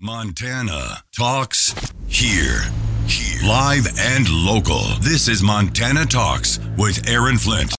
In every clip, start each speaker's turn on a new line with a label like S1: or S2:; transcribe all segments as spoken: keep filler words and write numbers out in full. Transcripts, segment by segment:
S1: Montana Talks here. Here. Live and local. This is Montana Talks with Aaron Flint.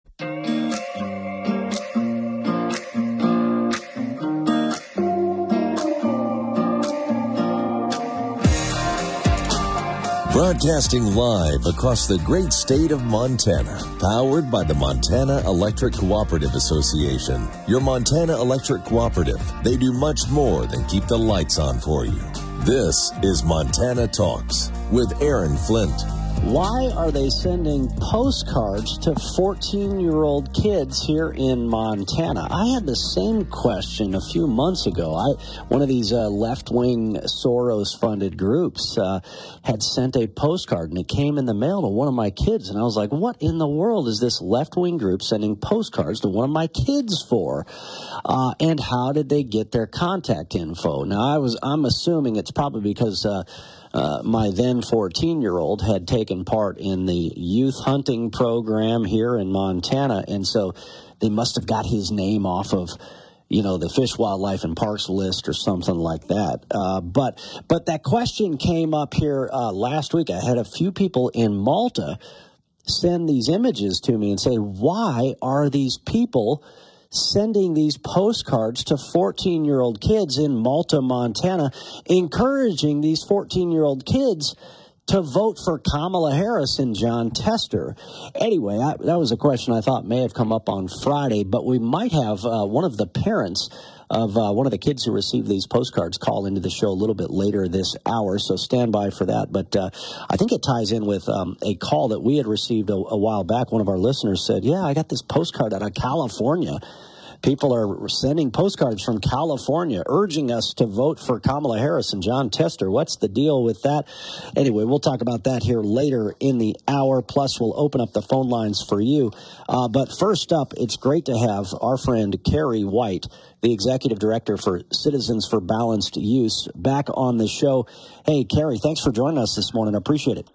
S2: Broadcasting live across the great state of Montana, powered by the Montana Electric Cooperative Association. Your Montana Electric Cooperative. They do much more than keep the lights on for you. This is Montana Talks with Aaron Flint.
S3: Why are they sending postcards to fourteen-year-old kids here in Montana? I had the same question a few months ago. I, one of these uh, left-wing Soros-funded groups uh, had sent a postcard, and it came in the mail to one of my kids. And I was like, what in the world is this left-wing group sending postcards to one of my kids for? Uh, and how did they get their contact info? Now, I was, I'm assuming it's probably because... Uh, Uh, my then fourteen-year-old had taken part in the youth hunting program here in Montana, and so they must have got his name off of, you know, the Fish, Wildlife, and Parks list or something like that. Uh, but but that question came up here uh, last week. I had a few people in Malta send these images to me and say, why are these people sending these postcards to fourteen-year-old kids in Malta, Montana, encouraging these fourteen-year-old kids to vote for Kamala Harris and Jon Tester? Anyway, I, that was a question I thought may have come up on Friday, but we might have uh, one of the parents of uh, one of the kids who received these postcards call into the show a little bit later this hour, so stand by for that. But uh, I think it ties in with um, a call that we had received a, a while back. One of our listeners said, yeah, I got this postcard out of California. People are sending postcards from California urging us to vote for Kamala Harris and Jon Tester. What's the deal with that? Anyway, we'll talk about that here later in the hour. Plus, we'll open up the phone lines for you. Uh, but first up, it's great to have our friend Carrie White, the Executive Director for Citizens for Balanced Use, back on the show. Hey, Carrie, thanks for joining us this morning. I appreciate it.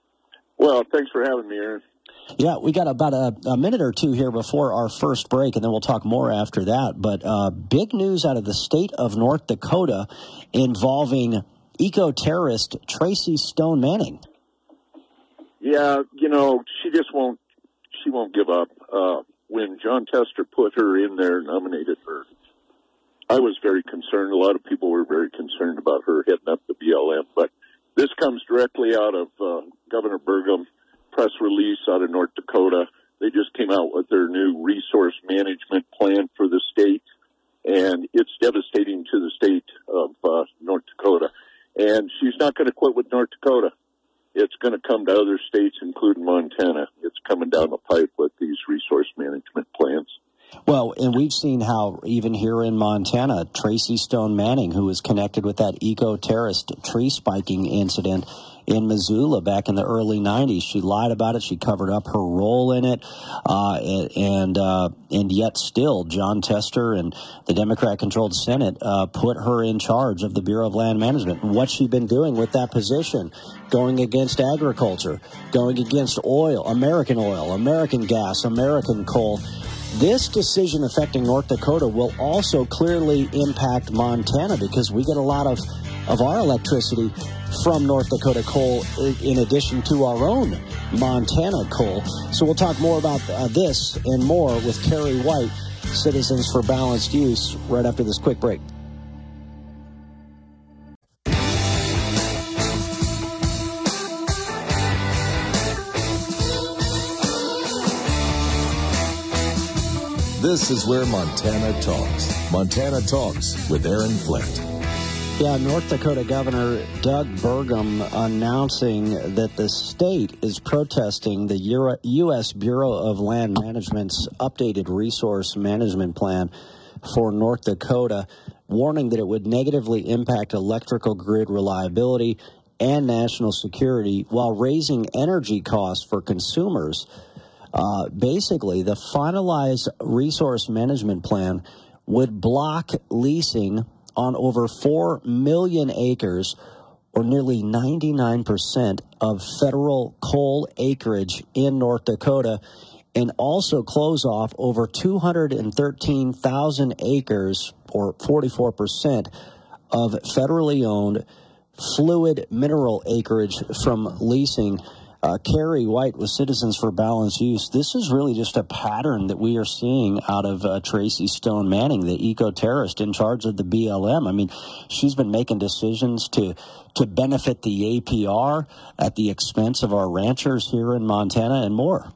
S4: Well, thanks for having me, Aaron.
S3: Yeah, we got about a, a minute or two here before our first break, and then we'll talk more after that. But uh, big news out of the state of North Dakota involving eco-terrorist Tracy Stone Manning.
S4: Yeah, you know, she just won't, she won't give up. Uh, when Jon Tester put her in there, nominated her, I was very concerned. A lot of people were very concerned about her heading up the B L M. But this comes directly out of uh, Governor Burgum. Press release out of North Dakota. They just came out with their new resource management plan for the state, and it's devastating to the state of uh, North Dakota. And she's not going to quit with North Dakota. It's going to come to other states, including Montana. It's coming down the pipe with these resource management plans.
S3: Well, and we've seen how even here in Montana, Tracy Stone Manning, who was connected with that eco-terrorist tree spiking incident in Missoula back in the early nineties. She lied about it. She covered up her role in it. Uh, and uh, and yet still, Jon Tester and the Democrat-controlled Senate uh, put her in charge of the Bureau of Land Management. What's she been doing with that position? Going against agriculture, going against oil, American oil, American gas, American coal. This decision affecting North Dakota will also clearly impact Montana because we get a lot of, of our electricity from North Dakota coal in addition to our own Montana coal. So we'll talk more about uh, this and more with Carrie White, Citizens for Balanced Use, right after this quick break.
S2: This is where Montana talks. Montana Talks with Aaron Flint.
S3: Yeah, North Dakota Governor Doug Burgum announcing that the state is protesting the U S Bureau of Land Management's updated resource management plan for North Dakota, warning that it would negatively impact electrical grid reliability and national security while raising energy costs for consumers. Uh, basically, the finalized resource management plan would block leasing on over four million acres, or nearly ninety-nine percent of federal coal acreage in North Dakota, and also close off over two hundred thirteen thousand acres, or forty-four percent, of federally owned fluid mineral acreage from leasing. Uh, Carrie White with Citizens for Balanced Use. This is really just a pattern that we are seeing out of uh, Tracy Stone Manning, the eco-terrorist in charge of the B L M. I mean, she's been making decisions to to benefit the A P R at the expense of our ranchers here in Montana and more.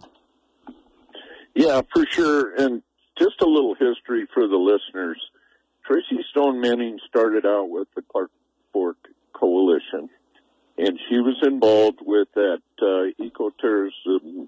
S4: Yeah, for sure. And just a little history for the listeners. Tracy Stone Manning started out with the Clark Fork Coalition, and she was involved with that uh, eco-terrorism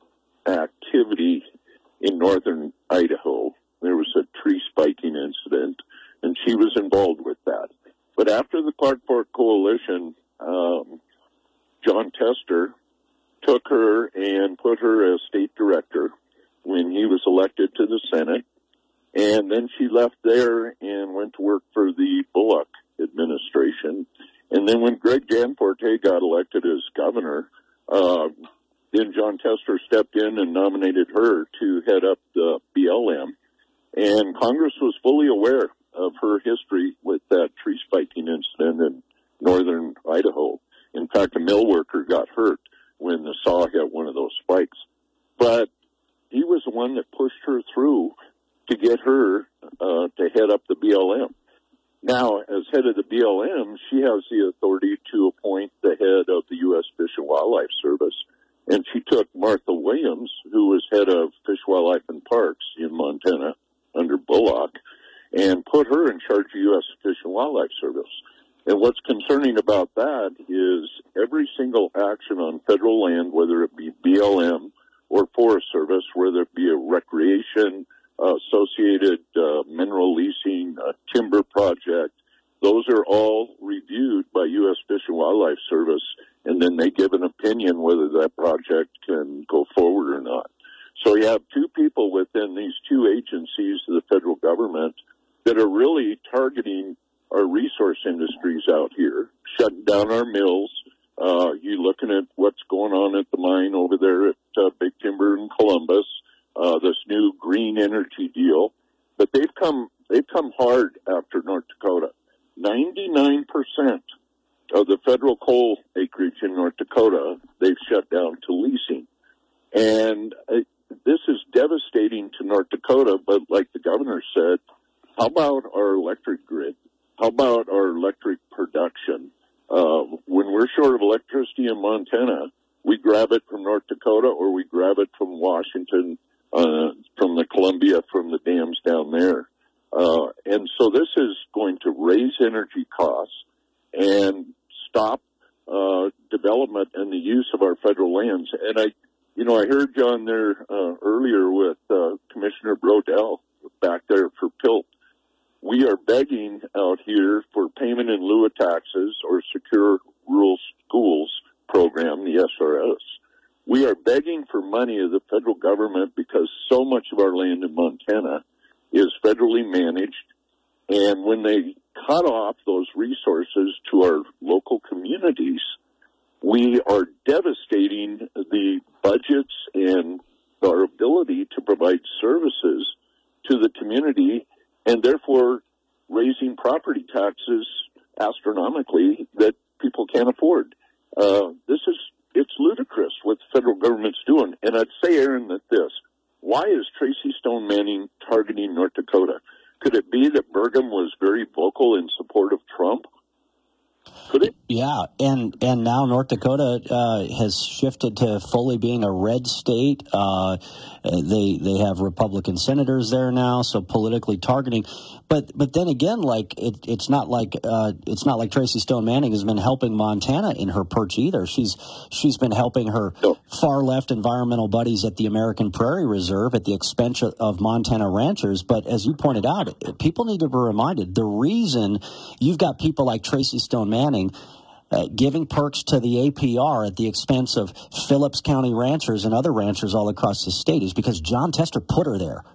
S4: activity in northern Idaho. There was a tree spiking incident, and she was involved with that. But after the Clark Fork Coalition, um, John Tester took her and put her as state director when he was elected to the Senate. And then she left there and went to work for the Bullock administration. And then when Greg Gianforte got elected as governor, uh, then John Tester stepped in and nominated her to head up the B L M. And Congress was fully aware of her history with that tree spiking incident in northern Idaho. In fact, a mill worker got hurt when the saw hit one of those spikes. But he was the one that pushed her through to get her uh, to head up the B L M. Now, as head of the B L M, she has the authority to appoint the head of the U S Fish and Wildlife Service. And she took Martha Williams, who was head of Fish, Wildlife, and Parks in Montana under Bullock, and put her in charge of U S Fish and Wildlife Service. And what's concerning about that is every single action on federal land, whether it be B L M or Forest Service, whether it be a recreation, uh, associated uh, mineral leasing, uh, timber project, those are all reviewed by U S Fish and Wildlife Service, and then they give an opinion whether that project can go forward or not. So you have two people within these two agencies of the federal government that are really targeting our resource industries out here, shutting down our mills. Uh, you looking at what's going on at the mine over there at uh, Big Timber in Columbus, uh, this new green energy deal. But they've come, they've come hard after North Dakota. ninety-nine percent of the federal coal acreage in North Dakota, they've shut down to leasing. And uh, this is devastating to North Dakota, but like the governor said, how about our electric grid? How about our electric production? Uh, when we're short of electricity in Montana, we grab it from North Dakota or we grab it from Washington, uh, from the Columbia, from the dams down there. Uh, and so this is going to raise energy costs and stop uh, development and the use of our federal lands. And I, you know, I heard John there uh, earlier with uh, Commissioner Brodell back there for P I L T. We are begging out here for payment in lieu of taxes or Secure Rural Schools program, the S R S. We are begging for money of the federal government because so much of our land in Montana is federally managed. And when they cut off those resources to our local communities, we are devastating the budgets and our ability to provide services to the community, and therefore raising property taxes astronomically that people can't afford. Uh, this is, it's ludicrous what the federal government's doing. And I'd say, Aaron, that this, why is Tracy Stone Manning targeting North Dakota? Could it be that Burgum was very vocal in support of Trump? Could it?
S3: Yeah, and and now North Dakota uh, has shifted to fully being a red state. Uh, they they have Republican senators there now, so politically targeting. But but then again, like it, it's not like uh, it's not like Tracy Stone Manning has been helping Montana in her perch either. She's she's been helping her no. far left environmental buddies at the American Prairie Reserve at the expense of Montana ranchers. But as you pointed out, people need to be reminded the reason you've got people like Tracy Stone Manning Uh, giving perks to the A P R at the expense of Phillips County ranchers and other ranchers all across the state is because John Tester put her there.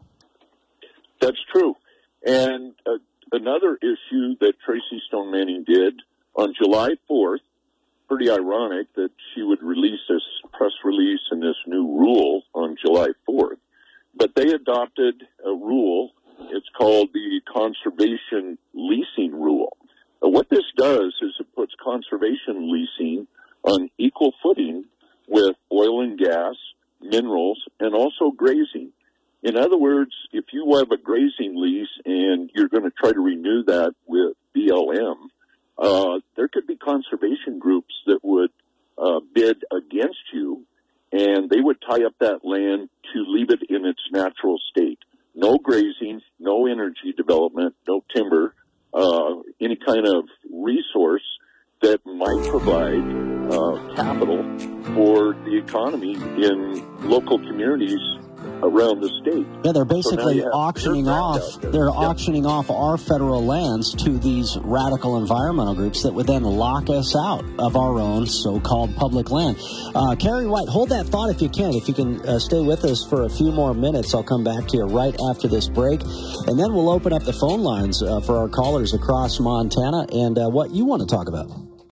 S4: That's true. And uh, another issue that Tracy Stone Manning did on July fourth, pretty ironic that she would release this press release and this new rule on July fourth, but they adopted a rule. It's called the Conservation Leasing Rule. Uh, what this does is it puts conservation leasing on equal footing with oil and gas, minerals, and also grazing. In other words, if you have a grazing lease and you're going to try to renew that with B L M, uh, there could be conservation groups that would uh, bid against you, and they would tie up that land to leave it in its natural state. No grazing, no energy development, no timber, uh, any kind of resource that might provide uh, capital for the economy in local communities around the state.
S3: Yeah, they're basically
S4: so
S3: auctioning off. They're yeah. auctioning off our federal lands to these radical environmental groups that would then lock us out of our own so-called public land. Uh, Kerry White, hold that thought if you can. If you can uh, stay with us for a few more minutes, I'll come back to you right after this break, and then we'll open up the phone lines uh, for our callers across Montana and uh, what you want to talk about.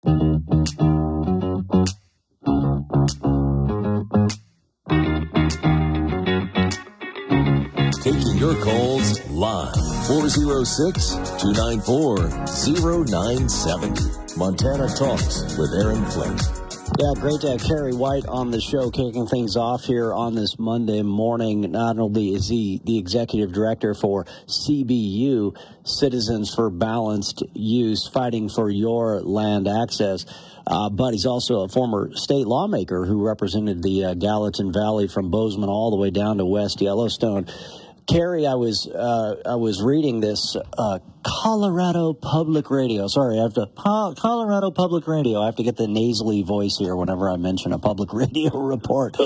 S2: Taking your calls live. four oh six, two nine four, oh nine seven oh. Montana Talks with Aaron Flint.
S3: Yeah, great to have Kerry White on the show, kicking things off here on this Monday morning. Not only is he the executive director for C B U, Citizens for Balanced Use, fighting for your land access, uh, but he's also a former state lawmaker who represented the uh, Gallatin Valley from Bozeman all the way down to West Yellowstone. Kerry, I was uh, I was reading this uh, Colorado Public Radio. Sorry, I have to Colorado Public Radio. I have to get the nasally voice here whenever I mention a public radio report.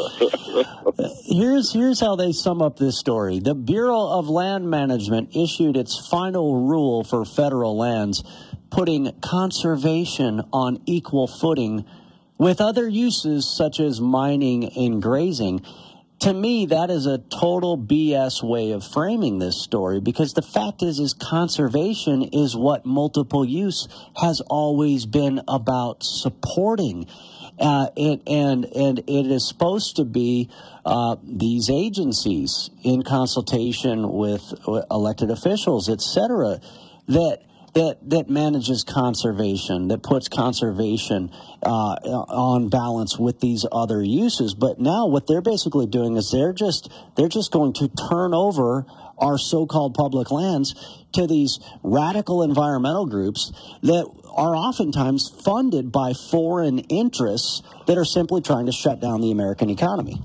S3: here's here's how they sum up this story. The Bureau of Land Management issued its final rule for federal lands, putting conservation on equal footing with other uses such as mining and grazing. To me, that is a total B S way of framing this story, because the fact is, is conservation is what multiple use has always been about supporting. Uh, it, and, and it is supposed to be uh, these agencies in consultation with elected officials, et cetera, that that that manages conservation, that puts conservation uh, on balance with these other uses. But now what they're basically doing is they're just they're just going to turn over our so-called public lands to these radical environmental groups that are oftentimes funded by foreign interests that are simply trying to shut down the American economy.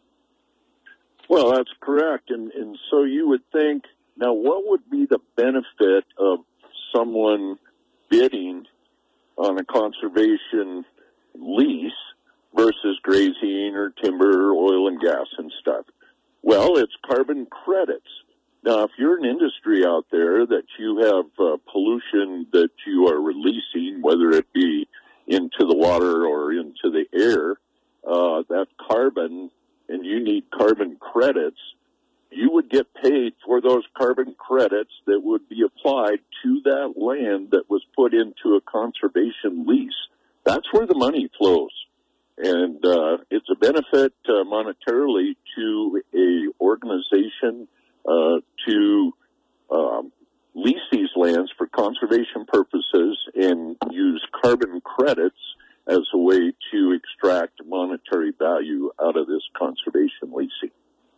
S4: Well, that's correct. And, and so you would think, now what would be the benefit of someone bidding on a conservation lease versus grazing or timber or oil and gas and stuff? Well, it's carbon credits. Now, if you're an industry out there that you have uh, pollution that you are releasing, whether it be into the water or into the air, uh, that carbon, and you need carbon credits, you would get paid for those carbon credits that would be applied to that land that was put into a conservation lease. That's where the money flows. And uh, it's a benefit uh, monetarily to a organization uh, to um, lease these lands for conservation purposes and use carbon credits as a way to extract monetary value out of this conservation leasing.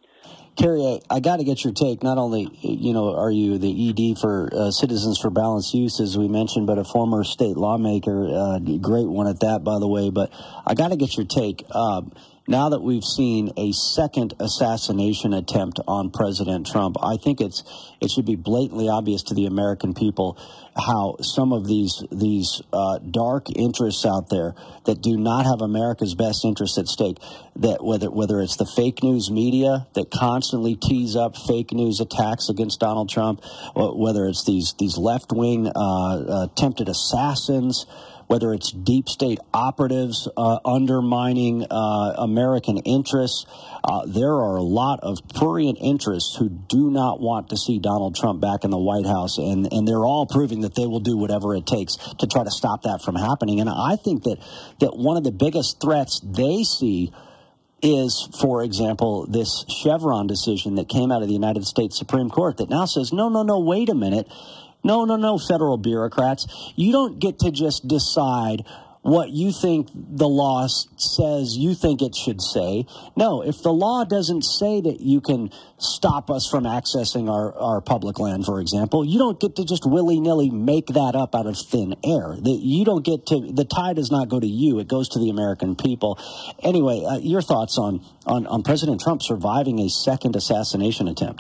S3: Kerry, I, I got to get your take. Not only, you know, are you the E D for uh, Citizens for Balanced Use, as we mentioned, but a former state lawmaker, uh, great one at that, by the way. But I got to get your take. Um, now that we've seen a second assassination attempt on President Trump, I think it's it should be blatantly obvious to the American people how some of these these uh, dark interests out there that do not have America's best interests at stake, that whether whether it's the fake news media that constantly tease up fake news attacks against Donald Trump, whether it's these these left wing uh, uh, attempted assassins, whether it's deep state operatives uh, undermining uh, American interests. Uh, there are a lot of prurient interests who do not want to see Donald Trump back in the White House, and, and they're all proving that they will do whatever it takes to try to stop that from happening. And I think that, that one of the biggest threats they see is, for example, this Chevron decision that came out of the United States Supreme Court that now says, no, no, no, wait a minute. No, no, no, federal bureaucrats. You don't get to just decide what you think the law says you think it should say. No, if the law doesn't say that you can stop us from accessing our, our public land, for example, you don't get to just willy-nilly make that up out of thin air. The, you don't get to, the tie does not go to you, it goes to the American people. Anyway, uh, your thoughts on, on, on President Trump surviving a second assassination attempt?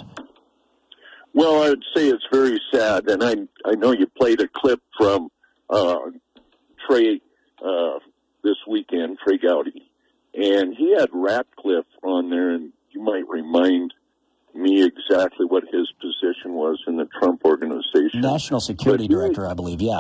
S4: Well, I would say it's very sad, and I I know you played a clip from uh, Trey uh, this weekend, Trey Gowdy, and he had Ratcliffe on there, and you might remind me exactly what his position was in the Trump organization.
S3: National Security he, Director, I believe, yeah.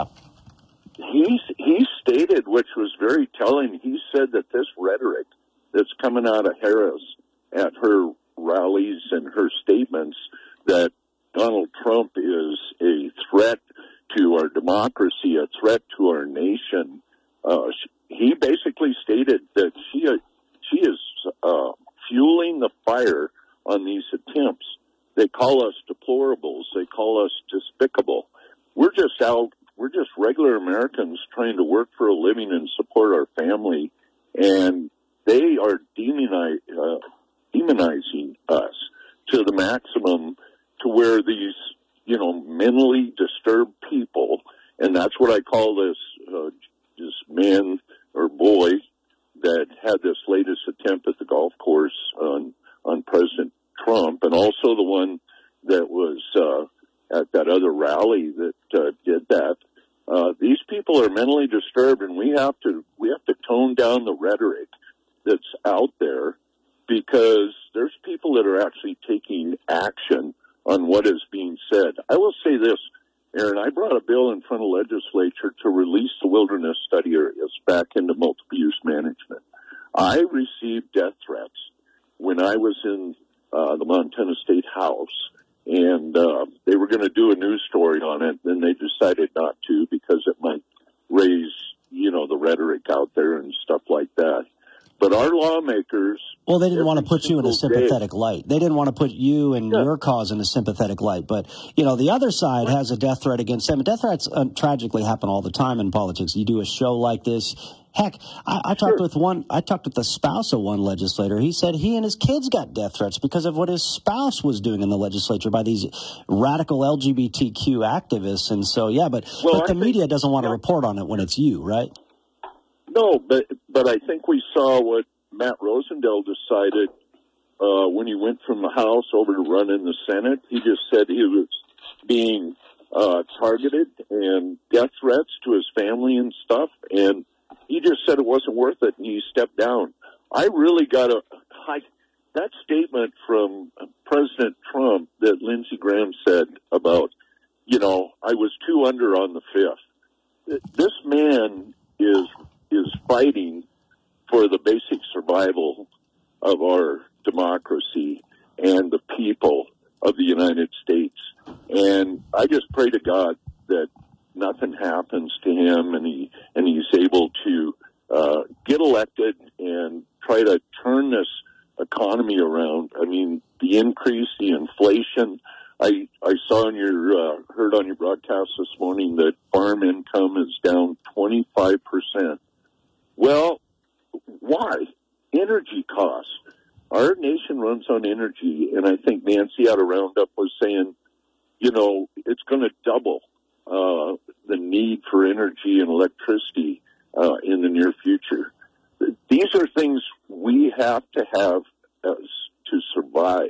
S4: He, he stated, which was very telling, he said that this rhetoric that's coming out of Harris at her rallies and her statements, that Donald Trump is a threat to our democracy, a threat to our nation. Uh, he basically stated that she she is uh, fueling the fire on these attempts. They call us deplorables. They call us despicable. We're just out. We're just regular Americans trying to work for a living and support our family, and they are demonize, uh, demonizing us to the maximum, to where these, you know, mentally disturbed people, and that's what I call this, uh, this man or boy that had this latest attempt at the golf course on, on President Trump, and also the one that was, uh, at that other rally that, uh, did that. Uh, these people are mentally disturbed, and we have to, we have to tone down the rhetoric that's out there, because there's people that are actually taking action on what is being said. I will say this, Aaron, I brought a bill in front of the legislature to release the wilderness study areas back into multiple use management. I received death threats when I was in uh, the Montana State House, and uh, they were going to do a news story on it, and they decided not to because it might raise, you know, the rhetoric out there and stuff like that. But our lawmakers...
S3: Well, they didn't want to put you in a sympathetic
S4: day,
S3: light. They didn't want to put you and
S4: yeah.
S3: your cause in a sympathetic light. But, you know, the other side has a death threat against them. Death threats uh, tragically happen all the time in politics. You do a show like this. Heck, I, I talked sure. with one, I talked with the spouse of one legislator. He said he and his kids got death threats because of what his spouse was doing in the legislature by these radical L G B T Q activists. And so, yeah, but, well, but the think, media doesn't want to yeah. report on it when it's you, right?
S4: No, but but I think we saw what Matt Rosendale decided uh, when he went from the House over to run in the Senate. He just said he was being uh, targeted and death threats to his family and stuff, and he just said it wasn't worth it, and he stepped down. I really got a I, that statement from President Trump that Lindsey Graham said about, you know, I was two under on the fifth. This man is is fighting for the basic survival of our democracy and the people of the United States. And I just pray to God that nothing happens to him, and he and he's able to uh, get elected and try to turn this economy around. I mean, the increase, the inflation. I I saw on your uh, heard on your broadcast this morning that farm income is down twenty-five percent. Well, why? Energy costs. Our nation runs on energy, and I think Nancy out of Roundup was saying, you know, it's going to double uh, the need for energy and electricity uh, in the near future. These are things we have to have as, to survive.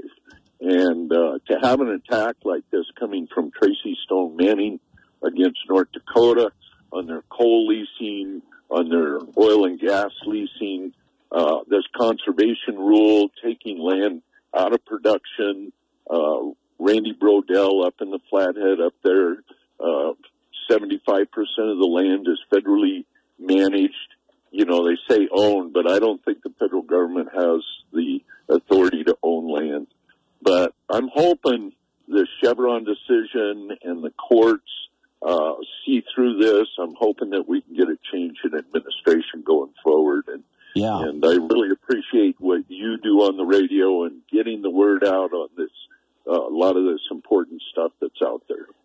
S4: And uh, to have an attack like this coming from Tracy Stone Manning against North Dakota on their coal leasing, on their oil and gas leasing, uh, this conservation rule, taking land out of production, uh, Randy Brodell up in the Flathead up there, uh, seventy-five percent of the land is federally managed. You know, they say owned, but I don't think the federal government has the authority to own land. But I'm hoping the Chevron decision and the courts uh, see through this. I'm hoping that we can get a change in administration going forward. And
S3: yeah.
S4: and I really appreciate what you do on the radio and getting the word out on this, uh, a lot of this important stuff that's out there.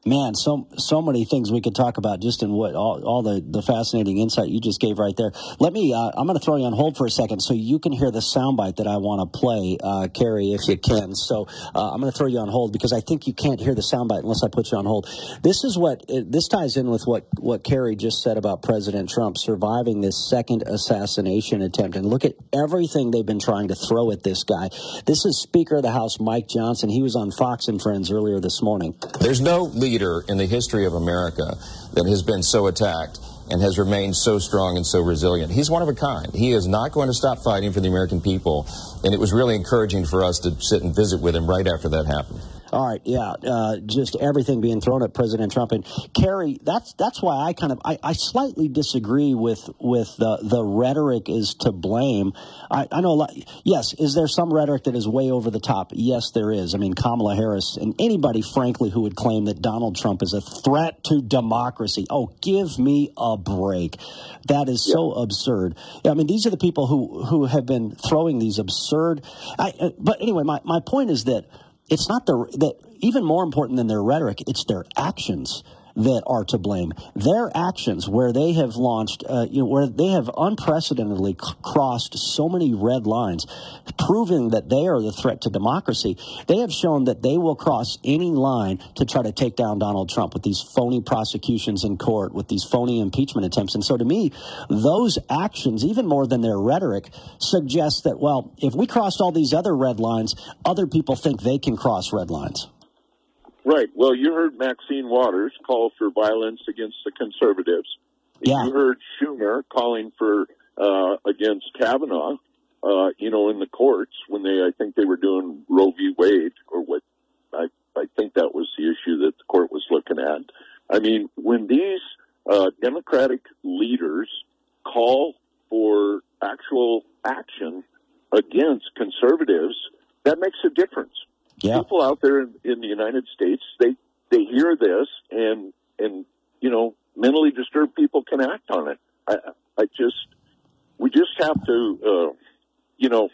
S3: Man, so so many things we could talk about just in what all, all the, the fascinating insight you just gave right there. Let me, uh, I'm going to throw you on hold for a second so you can hear the soundbite that I want to play, uh, Carrie, if you can. So uh, I'm going to throw you on hold because I think you can't hear the soundbite unless I put you on hold. This is what, this ties in with what, what Carrie just said about President Trump surviving this second assassination attempt. And look at everything they've been trying to throw at this guy. This is Speaker of the House Mike Johnson. He was on Fox and Friends earlier this morning.
S5: There's no leader in the history of America that has been so attacked and has remained so strong and so resilient. He's one of a kind. He is not going to stop fighting for the American people, and it was really encouraging for us to sit and visit with him right after that happened.
S3: All right, yeah, uh, just everything being thrown at President Trump. And Carrie, that's that's why I kind of I, I slightly disagree with with the the rhetoric is to blame. I, I know a lot. Yes, is there some rhetoric that is way over the top? Yes, there is. I mean, Kamala Harris and anybody, frankly, who would claim that Donald Trump is a threat to democracy. Oh, give me a break. That is yeah. so absurd. I mean, these are the people who who have been throwing these absurd. I, but anyway, my my point is that. It's not the that even more important than their rhetoric. It's their actions that are to blame. Their actions, where they have launched, uh, you know, where they have unprecedentedly c- crossed so many red lines, proving that they are the threat to democracy. They have shown that they will cross any line to try to take down Donald Trump with these phony prosecutions in court, with these phony impeachment attempts. And so to me, those actions, even more than their rhetoric, suggest that, well, if we crossed all these other red lines, other people think they can cross red lines.
S4: Right. Well, you heard Maxine Waters call for violence against the conservatives.
S3: Yeah.
S4: You heard Schumer calling for uh, against Kavanaugh, uh, you know, in the courts when they, I think they were doing Roe v. Wade, or what I, I think that was the issue that the court was looking at. I mean, when these uh, Democratic leaders call for actual action against conservatives, that makes a difference.
S3: Yeah.
S4: People out there in, in the United States, they, they hear this, and, and, you know, mentally disturbed people can act on it. I, I just, we just have to, uh, you know,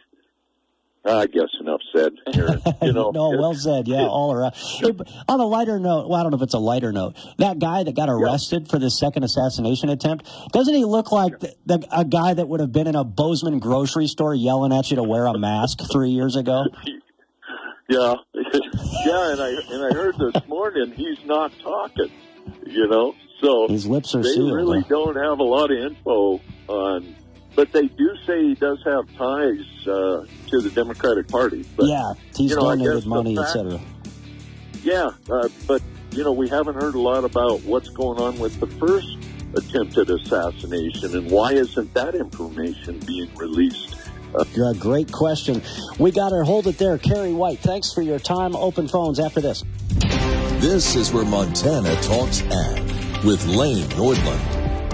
S4: I guess enough said here. You know,
S3: no, well said. Yeah, all around. Hey, on a lighter note, well, I don't know if it's a lighter note. That guy that got arrested yeah. for this second assassination attempt, doesn't he look like the, the, a guy that would have been in a Bozeman grocery store yelling at you to wear a mask three years ago?
S4: Yeah, yeah, and I and I heard this morning he's not talking, you know, so
S3: his lips are
S4: they
S3: sealed. They
S4: really
S3: huh?
S4: don't have a lot of info on, but they do say he does have ties uh, to the Democratic Party. But,
S3: yeah, he's
S4: you know,
S3: donated money, et cetera.
S4: Yeah, uh, but you know, we haven't heard a lot about what's going on with the first attempted assassination and why isn't that information being released?
S3: Uh, great question. We got to hold it there. Carrie White, thanks for your time. Open phones after this.
S2: This is where Montana Talks Ag with Lane Nordlund.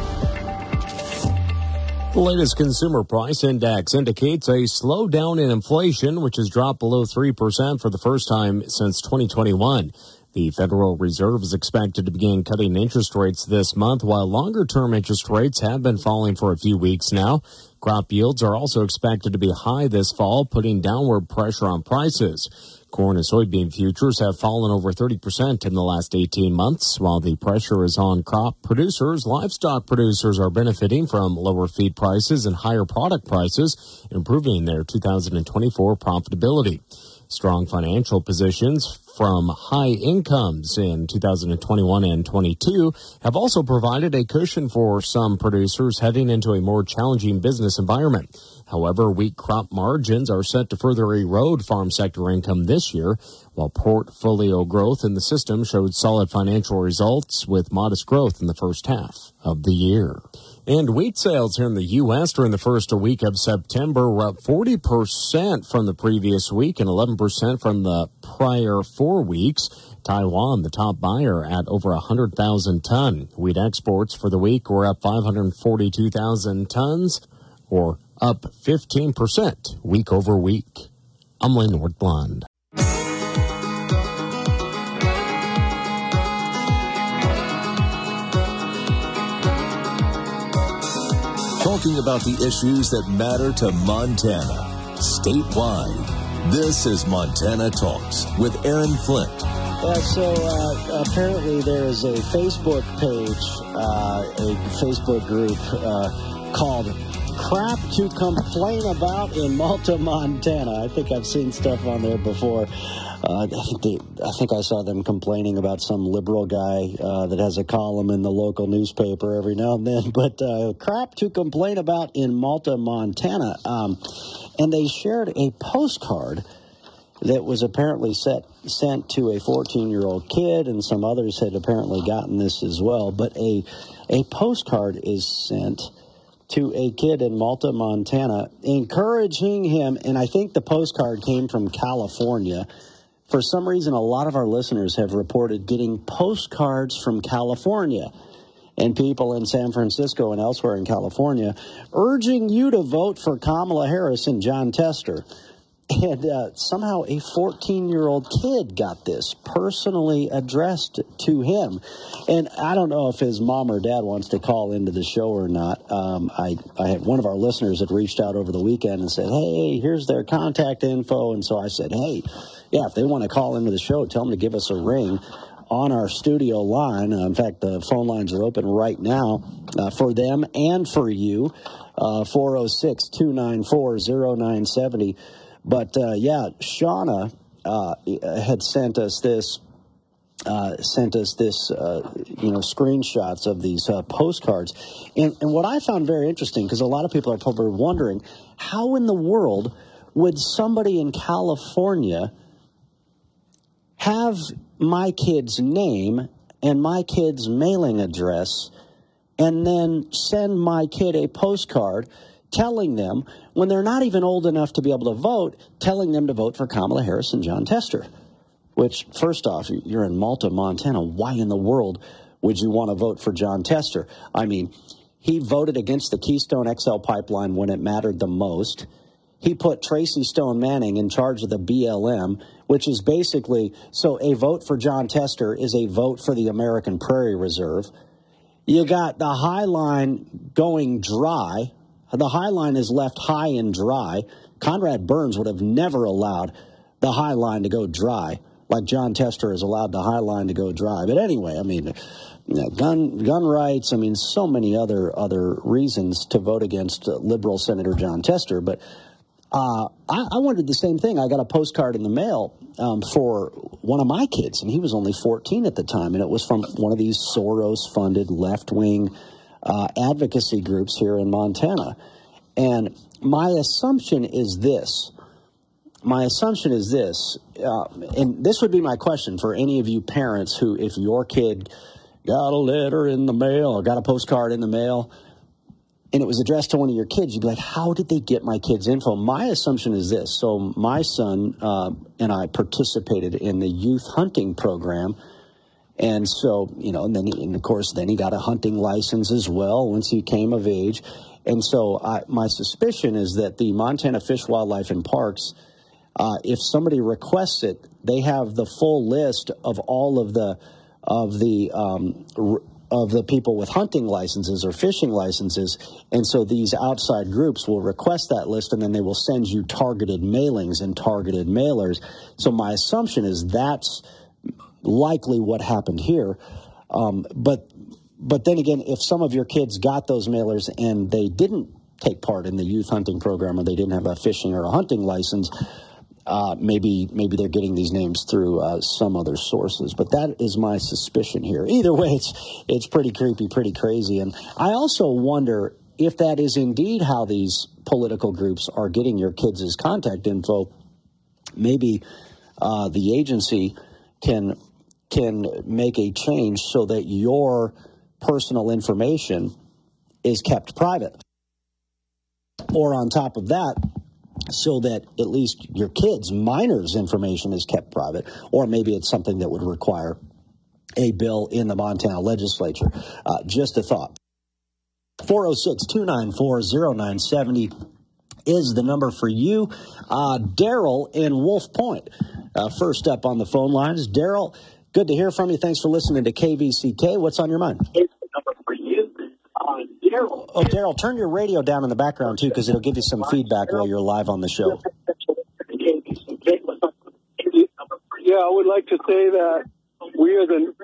S6: The latest consumer price index indicates a slowdown in inflation, which has dropped below three percent for the first time since twenty twenty-one. The Federal Reserve is expected to begin cutting interest rates this month, while longer-term interest rates have been falling for a few weeks now. Crop yields are also expected to be high this fall, putting downward pressure on prices. Corn and soybean futures have fallen over thirty percent in the last eighteen months. While the pressure is on crop producers, livestock producers are benefiting from lower feed prices and higher product prices, improving their two thousand twenty-four profitability. Strong financial positions from high incomes in two thousand twenty-one and twenty-two have also provided a cushion for some producers heading into a more challenging business environment. However, weak crop margins are set to further erode farm sector income this year, while portfolio growth in the system showed solid financial results with modest growth in the first half of the year. And wheat sales here in the U S during the first week of September were up forty percent from the previous week and eleven percent from the prior four weeks. Taiwan, the top buyer, at over one hundred thousand ton. Wheat exports for the week were up five hundred forty-two thousand tons, or up fifteen percent week over week. I'm Lane Nordlund.
S2: Talking about the issues that matter to Montana, statewide. This is Montana Talks with Aaron Flint
S3: Yeah, so uh, apparently there is a Facebook page, uh, a Facebook group uh, called Crap to Complain About in Malta, Montana. I think I've seen stuff on there before. Uh, I think they, I think I saw them complaining about some liberal guy uh, that has a column in the local newspaper every now and then. But uh, crap to complain about in Malta, Montana. Um, and they shared a postcard that was apparently set, sent to a fourteen-year-old kid, and some others had apparently gotten this as well. But a a postcard is sent to a kid in Malta, Montana, encouraging him, and I think the postcard came from California. For some reason, a lot of our listeners have reported getting postcards from California, and people in San Francisco and elsewhere in California urging you to vote for Kamala Harris and Jon Tester. And uh, somehow a fourteen-year-old kid got this personally addressed to him. And I don't know if his mom or dad wants to call into the show or not. Um, I, I had one of our listeners had reached out over the weekend and said, hey, here's their contact info. And so I said, hey, yeah, if they want to call into the show, tell them to give us a ring on our studio line. Uh, in fact, the phone lines are open right now uh, for them and for you, uh, four oh six, two nine four, oh nine seven oh. But, uh, yeah, Shauna uh, had sent us this, uh, sent us this, uh, you know, screenshots of these uh, postcards. And, and what I found very interesting, because a lot of people are probably wondering, how in the world would somebody in California have my kid's name and my kid's mailing address and then send my kid a postcard telling them, when they're not even old enough to be able to vote, telling them to vote for Kamala Harris and Jon Tester? Which, first off, you're in Malta, Montana. Why in the world would you want to vote for Jon Tester? I mean, he voted against the Keystone X L pipeline when it mattered the most. He put Tracy Stone Manning in charge of the B L M, which is basically, so a vote for Jon Tester is a vote for the American Prairie Reserve. You got the High Line going dry. The High Line is left high and dry. Conrad Burns would have never allowed the High Line to go dry, like Jon Tester has allowed the High Line to go dry. But anyway, I mean, you know, gun gun rights, I mean, so many other other reasons to vote against uh, liberal Senator Jon Tester. But uh, I, I wondered the same thing. I got a postcard in the mail um, for one of my kids, and he was only fourteen at the time, and it was from one of these Soros-funded left-wing Uh, advocacy groups here in Montana. And my assumption is this. My assumption is this, uh, and this would be my question for any of you parents who, if your kid got a letter in the mail or got a postcard in the mail, and it was addressed to one of your kids, you'd be like, how did they get my kid's info? My assumption is this. So my son uh, and I participated in the youth hunting program. And so, you know, and then, he, and of course, then he got a hunting license as well once he came of age. And so I, my suspicion is that the Montana Fish, Wildlife, and Parks, uh, if somebody requests it, they have the full list of all of the of the um, r- of the people with hunting licenses or fishing licenses. And so these outside groups will request that list, and then they will send you targeted mailings and targeted mailers. So my assumption is that's likely what happened here. Um, but but then again, if some of your kids got those mailers and they didn't take part in the youth hunting program, or they didn't have a fishing or a hunting license, uh, maybe maybe they're getting these names through uh, some other sources. But that is my suspicion here. Either way, it's it's pretty creepy, pretty crazy. And I also wonder if that is indeed how these political groups are getting your kids' contact info. Maybe uh, the agency can can make a change so that your personal information is kept private. Or on top of that, so that at least your kids' minors' information is kept private. Or maybe it's something that would require a bill in the Montana legislature. Uh, just a thought. four oh six, two nine four, oh nine seven oh is the number for you. Uh, Daryl in Wolf Point. Uh, first up on the phone lines. Daryl, good to hear from you. Thanks for listening to K V C K. What's on your mind?
S7: It's the number for you. Uh, Daryl.
S3: Oh, Daryl, turn your radio down in the background, too, because it'll give you some feedback while you're live on the show.
S7: Yeah, I would like to say that
S8: we are the...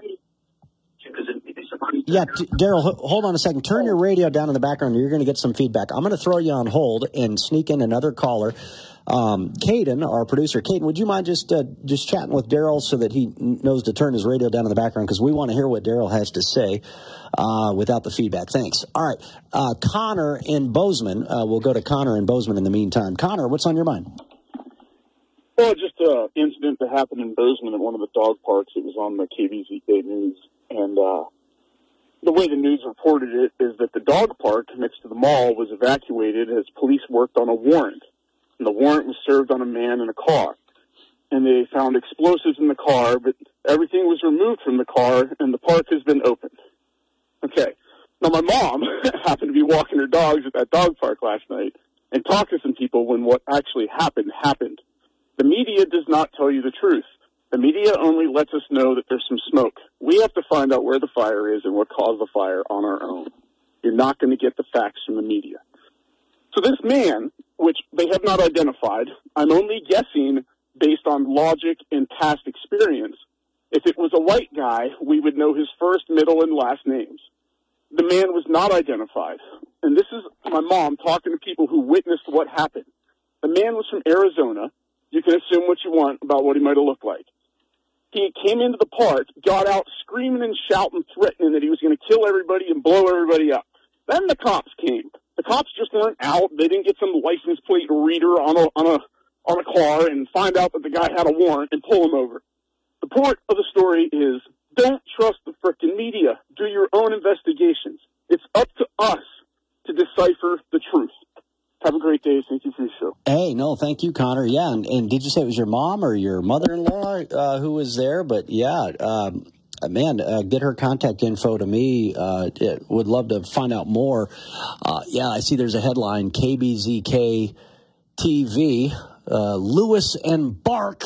S3: Yeah, Daryl, hold on a second. Turn your radio down in the background. You're going to get some feedback. I'm going to throw you on hold and sneak in another caller. Um, Caden, our producer. Caden, would you mind just uh, just chatting with Daryl so that he knows to turn his radio down in the background, because we want to hear what Daryl has to say uh, without the feedback. Thanks. All right. Uh, Connor in Bozeman. Uh, we'll go to Connor in Bozeman in the meantime. Connor, what's on your mind?
S8: Well, just an incident that happened in Bozeman at one of the dog parks. It was on the K B Z K News. And uh, the way the news reported it is that the dog park next to the mall was evacuated as police worked on a warrant. And the warrant was served on a man in a car. And they found explosives in the car, but everything was removed from the car, and the park has been opened. Okay. Now, my mom happened to be walking her dogs at that dog park last night and talked to some people when what actually happened happened. The media does not tell you the truth. The media only lets us know that there's some smoke. We have to find out where the fire is and what caused the fire on our own. You're not going to get the facts from the media. So this man, which they have not identified, I'm only guessing based on logic and past experience. If it was a white guy, we would know his first, middle, and last names. The man was not identified. And this is my mom talking to people who witnessed what happened. The man was from Arizona. You can assume what you want about what he might have looked like. He came into the park, got out screaming and shouting, threatening that he was going to kill everybody and blow everybody up. Then the cops came. The cops just weren't out. They didn't get some license plate reader on a on a on a car and find out that the guy had a warrant and pull him over. The point of the story is, don't trust the frickin' media. Do your own investigations. It's up to us to decipher the truth. Have a great day. Thank you for your show.
S3: Hey, no, thank you, Connor. Yeah, and, and did you say it was your mom or your mother-in-law uh, who was there? But, yeah, um, man, uh, get her contact info to me. Uh, would love to find out more. Uh, yeah, I see there's a headline, K B Z K T V, uh, Lewis and Bark.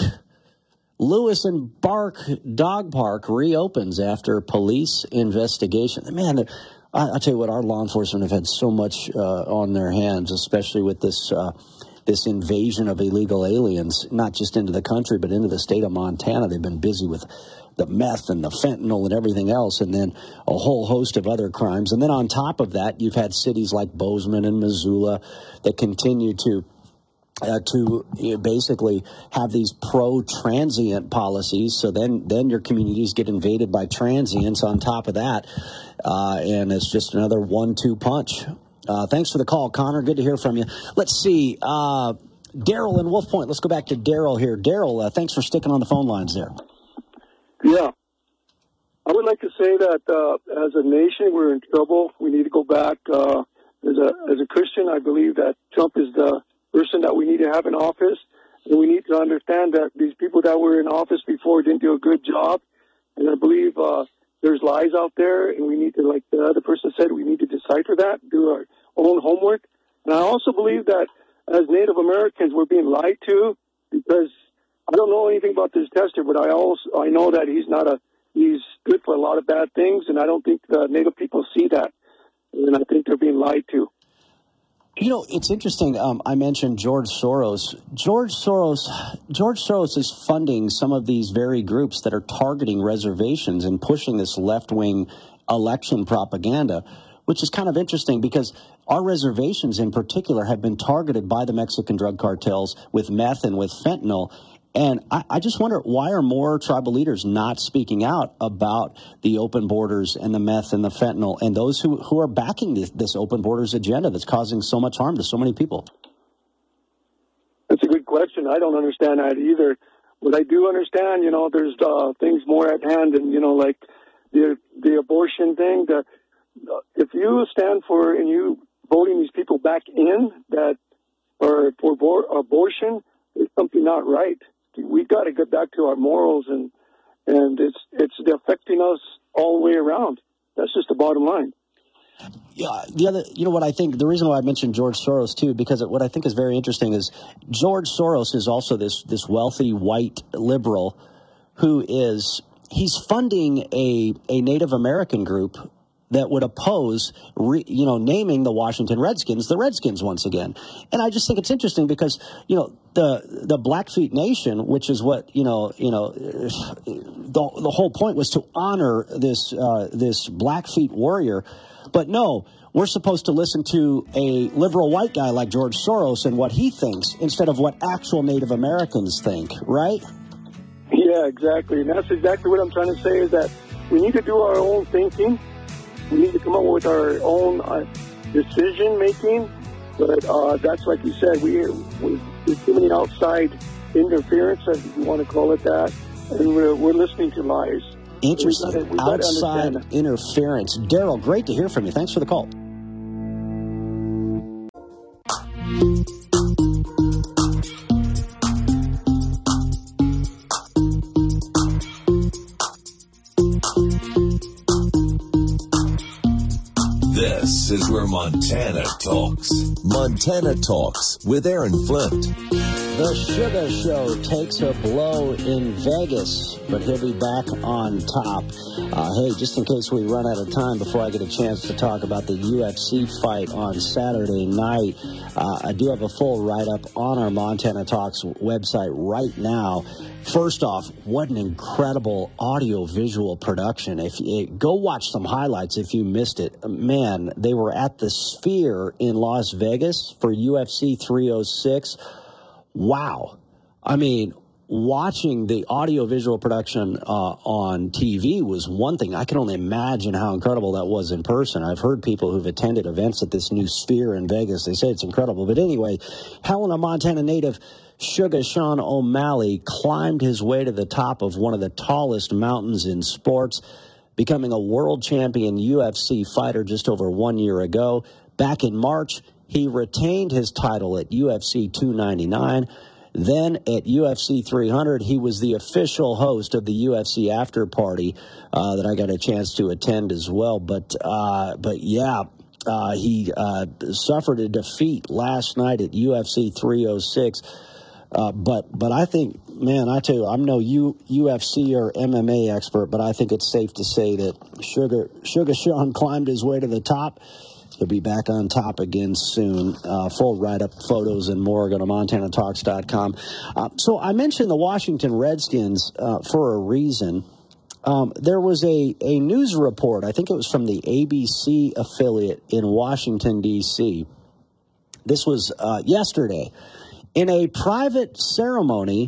S3: Lewis and Bark Dog Park reopens after police investigation. Man, I, I tell you what, our law enforcement have had so much uh, on their hands, especially with this uh, this invasion of illegal aliens, not just into the country, but into the state of Montana. They've been busy with the meth and the fentanyl and everything else, and then a whole host of other crimes. And then on top of that, you've had cities like Bozeman and Missoula that continue to Uh, to you know, basically have these pro-transient policies. So then, then your communities get invaded by transients on top of that. Uh, and it's just another one two punch. Uh, thanks for the call, Connor. Good to hear from you. Let's see. Uh, Daryl in Wolf Point. Let's go back to Daryl here. Daryl, uh, thanks for sticking on the phone lines there.
S8: Yeah. I would like to say that uh, as a nation, we're in trouble. We need to go back. Uh, as a as a Christian, I believe that Trump is the person that we need to have in office, and we need to understand that these people that were in office before didn't do a good job, and I believe uh, there's lies out there, and we need to, like the other person said, we need to decipher that, do our own homework. And I also believe that as Native Americans, we're being lied to, because I don't know anything about this tester, but I also I know that he's not a he's good for a lot of bad things, and I don't think the Native people see that, and I think they're being lied to.
S3: You know, it's interesting. Um, I mentioned George Soros. George Soros, George Soros is funding some of these very groups that are targeting reservations and pushing this left-wing election propaganda, which is kind of interesting because our reservations in particular have been targeted by the Mexican drug cartels with meth and with fentanyl. And I, I just wonder, why are more tribal leaders not speaking out about the open borders and the meth and the fentanyl and those who, who are backing this, this open borders agenda that's causing so much harm to so many people?
S8: That's a good question. I don't understand that either. But I do understand, you know, there's uh, things more at hand, and, you know, like the the abortion thing. The, uh, if you stand for and you voting these people back in that are for abor- abortion, there's something not right. We've got to get back to our morals, and and it's it's affecting us all the way around. That's just the bottom line.
S3: Yeah, the other, you know what I think, the reason why I mentioned George Soros too, because what I think is very interesting is George Soros is also this this wealthy white liberal who is he's funding a a Native American group that would oppose, re, you know, naming the Washington Redskins the Redskins once again. And I just think it's interesting because, you know, the the Blackfeet Nation, which is what, you know, you know, the the whole point was to honor this uh, this Blackfeet warrior, but no. We're supposed to listen to a liberal white guy like George Soros and what he thinks instead of what actual Native Americans think, right?
S9: Yeah, exactly. And that's exactly what I'm trying to say is that we need to do our own thinking. We need to come up with our own uh, decision making. But uh, that's like you said, we, we, there's too many outside interference, if you want to call it that, and we're, we're listening to lies.
S3: Interesting.
S9: We gotta, we gotta
S3: outside interference. Daryl, great to hear from you. Thanks for the call.
S2: This is where Montana talks. Montana Talks with Aaron Flint.
S3: The Sugar Show takes a blow in Vegas, but he'll be back on top. Uh, hey, just in case we run out of time before I get a chance to talk about the U F C fight on Saturday night, uh, I do have a full write-up on our Montana Talks website right now. First off, what an incredible audio-visual production. If you, go watch some highlights if you missed it. Man, they were at the Sphere in Las Vegas for U F C three oh six. Wow. I mean, watching the audio-visual production uh, on T V was one thing. I can only imagine how incredible that was in person. I've heard people who've attended events at this new Sphere in Vegas. They say it's incredible. But anyway, Helena, Montana native Sugar Sean O'Malley climbed his way to the top of one of the tallest mountains in sports, becoming a world champion U F C fighter just over one year ago. Back in March, he retained his title at U F C two ninety-nine. Then at U F C three hundred, he was the official host of the U F C after party uh, that I got a chance to attend as well. But, uh, but yeah, uh, he uh, suffered a defeat last night at U F C three oh six. Uh, but but I think, man, I tell you, I'm no U, UFC or M M A expert, but I think it's safe to say that Sugar Sugar Sean climbed his way to the top. He'll be back on top again soon. Uh, full write-up, photos, and more. Go to montana talks dot com. Uh, so I mentioned the Washington Redskins uh, for a reason. Um, there was a, a news report, I think it was from the A B C affiliate in Washington, D C This was uh, yesterday. In a private ceremony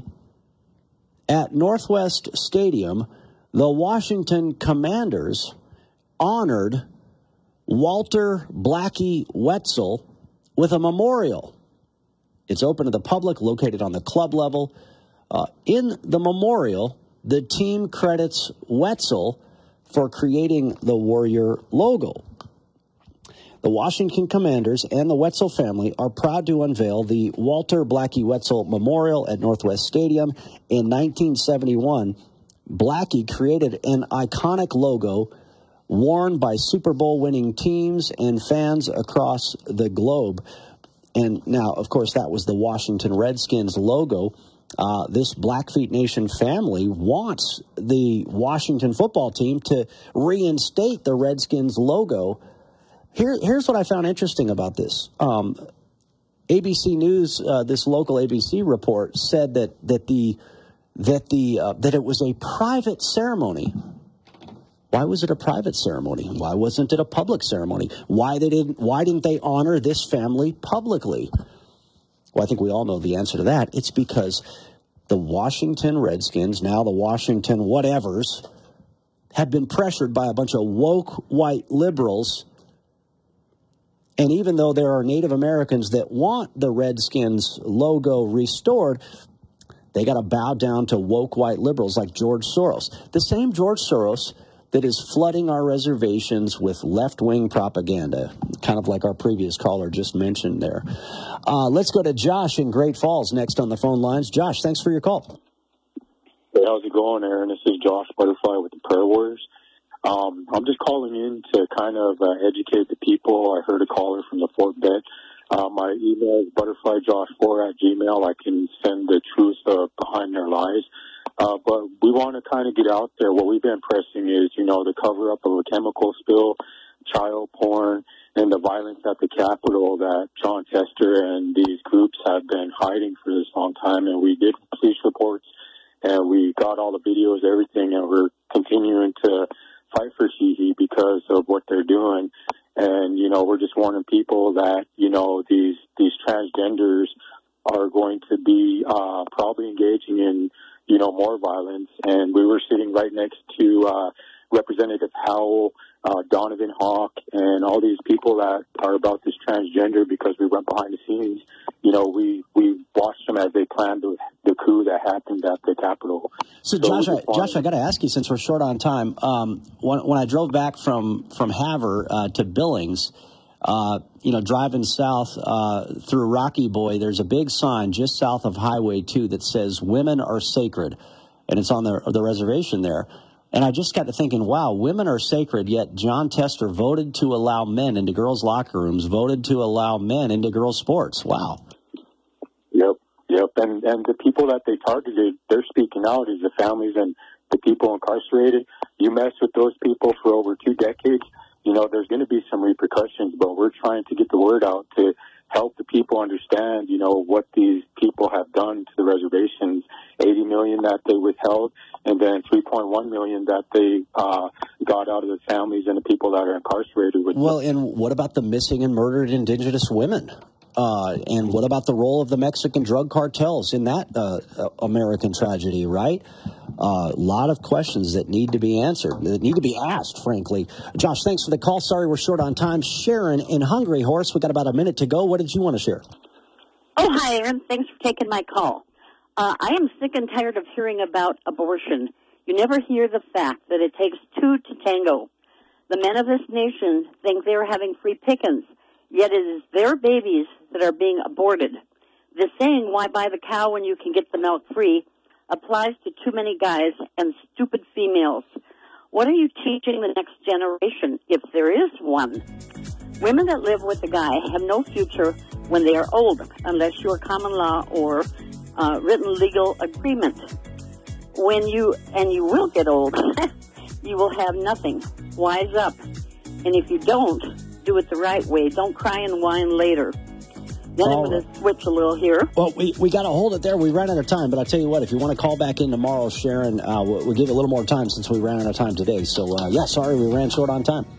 S3: at Northwest Stadium, the Washington Commanders honored Walter Blackie Wetzel with a memorial. It's open to the public, located on the club level. Uh, in the memorial, the team credits Wetzel for creating the Warrior logo. The Washington Commanders and the Wetzel family are proud to unveil the Walter Blackie Wetzel Memorial at Northwest Stadium. In nineteen seventy-one, Blackie created an iconic logo worn by Super Bowl winning teams and fans across the globe. And now, of course, that was the Washington Redskins logo. Uh, this Blackfeet Nation family wants the Washington football team to reinstate the Redskins logo. Here, here's what I found interesting about this. Um, A B C News, uh, this local A B C report said that that the that the uh, that it was a private ceremony. Why was it a private ceremony? Why wasn't it a public ceremony? Why they didn't? Why didn't they honor this family publicly? Well, I think we all know the answer to that. It's because the Washington Redskins, now the Washington whatevers, had been pressured by a bunch of woke white liberals. And even though there are Native Americans that want the Redskins logo restored, they got to bow down to woke white liberals like George Soros. The same George Soros that is flooding our reservations with left-wing propaganda, kind of like our previous caller just mentioned there. Uh, let's go to Josh in Great Falls next on the phone lines. Josh, thanks for your call.
S10: Hey, how's it going, Aaron? This is Josh Butterfly with the Prayer Warriors. Um, I'm just calling in to kind of uh, educate the people. I heard a caller from the Fort Bend. Uh, my email is butterfly josh four at gmail. I can send the truth uh, behind their lies. Uh, but we want to kind of get out there. What we've been pressing is, you know, the cover-up of a chemical spill, child porn and the violence at the Capitol that John Tester and these groups have been hiding for this long time. And we did police reports, and we got all the videos, everything, and we're continuing to fight for Sheehy because of what they're doing. And, you know, we're just warning people that, you know, these, these transgenders are going to be, uh, probably engaging in, you know, more violence. And we were sitting right next to, uh, Representative Howell, uh, Donovan Hawk, and all these people that are about this transgender because we went behind the scenes. You know, we, we watched them as they planned the, the coup that happened at the Capitol.
S3: So, so Josh, I, Josh, I got to ask you, since we're short on time, um, when, when I drove back from, from Havre uh, to Billings, uh, you know, driving south uh, through Rocky Boy, there's a big sign just south of Highway two that says "Women are sacred," and it's on the, the reservation there. And I just got to thinking, wow, women are sacred, yet John Tester voted to allow men into girls' locker rooms, voted to allow men into girls' sports. Wow.
S10: Yep, yep. And and the people that they targeted, they're speaking out, is the families and the people incarcerated. You mess with those people for over two decades, you know, there's going to be some repercussions, but we're trying to get the word out to help the people understand, you know, what these people have done to the reservations. eighty million that they withheld, and then three point one million that they uh, got out of the families and the people that are incarcerated. With
S3: well, them. And what about the missing and murdered indigenous women? Uh, and what about the role of the Mexican drug cartels in that uh, American tragedy, right? A uh, lot of questions that need to be answered, that need to be asked, frankly. Josh, thanks for the call. Sorry we're short on time. Sharon in Hungry Horse, we got about a minute to go. What did you want to share?
S11: Oh, hi, Aaron. Thanks for taking my call. Uh, I am sick and tired of hearing about abortion. You never hear the fact that it takes two to tango. The men of this nation think they're having free pickings, yet it is their babies that are being aborted. The saying, why buy the cow when you can get the milk free, applies to too many guys and stupid females. What are you teaching the next generation, if there is one? Women that live with a guy have no future when they are old, unless you're common law or uh, written legal agreement. When you, and you will get old, you will have nothing. Wise up. And if you don't, do it the right way. Don't cry and whine later. Then oh. I'm going to switch a little here.
S3: Well, we, we got to hold it there. We ran out of time. But I'll tell you what, if you want to call back in tomorrow, Sharon, uh, we'll, we'll give you a little more time since we ran out of time today. So, uh, yeah, sorry we ran short on time.